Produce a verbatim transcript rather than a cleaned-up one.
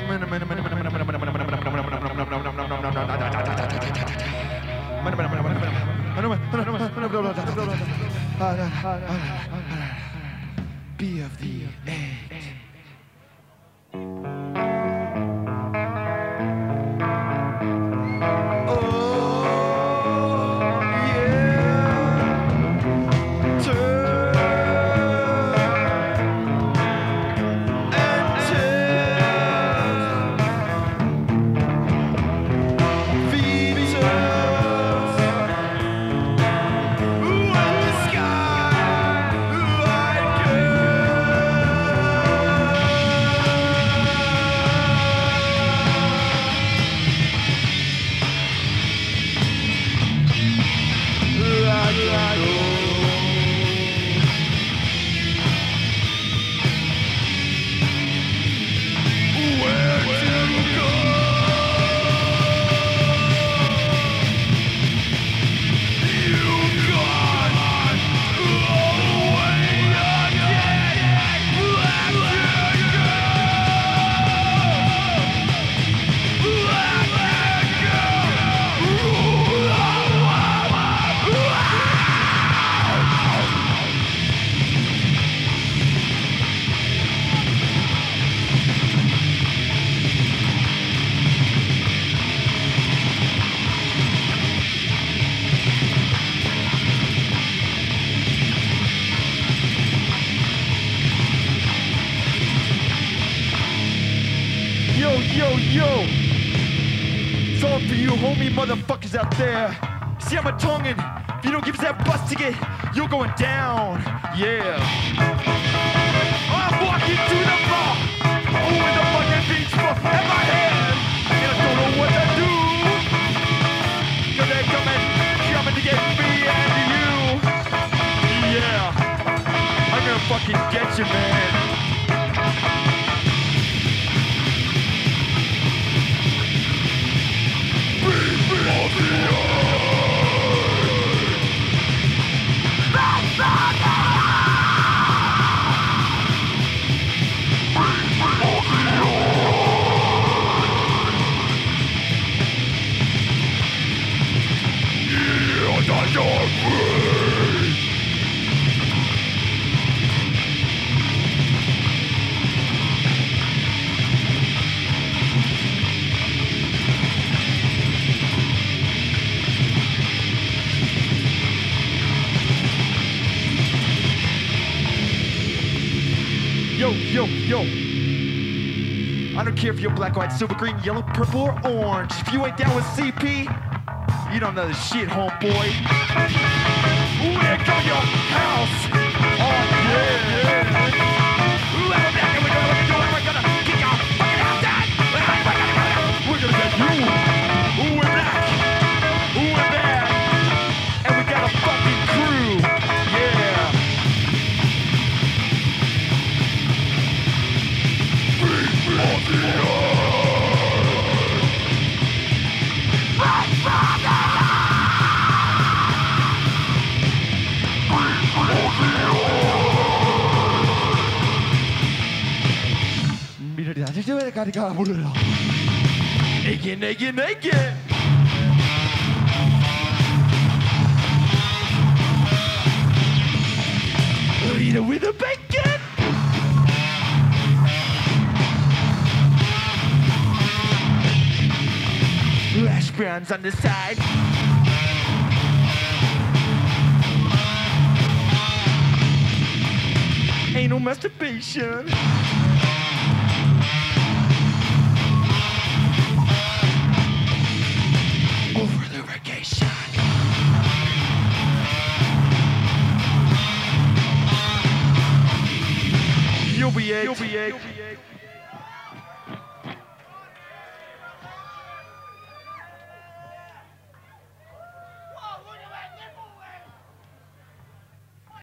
B of the eight. Yo, yo, yo. It's all for you homie motherfuckers out there. See, I'm a tonguing. If you don't give us that bus ticket, you're going down. Yeah. I'm walking through the bar. Oh, in the fucking beach ball in my hand. And I don't know what to do. Cause they're coming, coming to get me and you. Yeah. I'm gonna fucking get you, man. Yo, yo, yo. I don't care if you're black, white, silver, green, yellow, purple, or orange. If you ain't down with C P, you don't know the shit, homeboy. We're going your house. Oh, yeah, yeah. Let them back and we're gonna do it. We're gonna kick your fucking house down. We're gonna get you. We're back. We're back. And we got a fucking crew. Yeah. Naked, naked, naked. Eat it with a bacon. Hash browns on the side. Ain't no masturbation. Over lubrication. You'll be it. You'll be it.